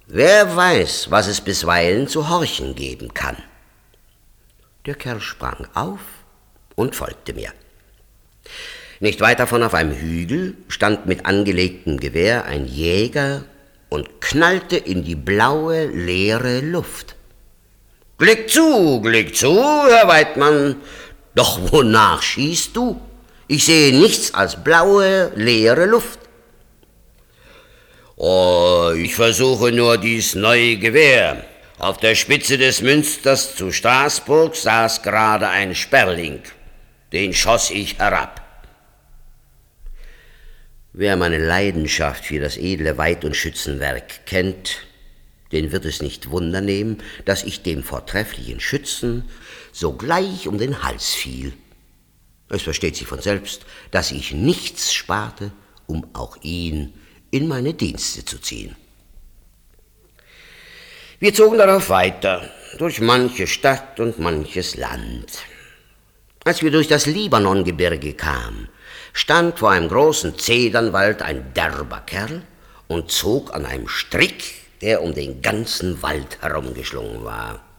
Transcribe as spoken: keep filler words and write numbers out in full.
Wer weiß, was es bisweilen zu horchen geben kann. Der Kerl sprang auf und folgte mir. Nicht weit davon auf einem Hügel stand mit angelegtem Gewehr ein Jäger und knallte in die blaue, leere Luft. »Blick zu, Blick zu, Herr Weidmann! Doch wonach schießt du? Ich sehe nichts als blaue, leere Luft.« »Oh, ich versuche nur dies neue Gewehr. Auf der Spitze des Münsters zu Straßburg saß gerade ein Sperling. Den schoss ich herab.« Wer meine Leidenschaft für das edle Weit- und Schützenwerk kennt, den wird es nicht wundernehmen, dass ich dem vortrefflichen Schützen sogleich um den Hals fiel. Es versteht sich von selbst, dass ich nichts sparte, um auch ihn in meine Dienste zu ziehen. Wir zogen darauf weiter, durch manche Stadt und manches Land. Als wir durch das Libanongebirge kamen, stand vor einem großen Zedernwald ein derber Kerl und zog an einem Strick, der um den ganzen Wald herumgeschlungen war.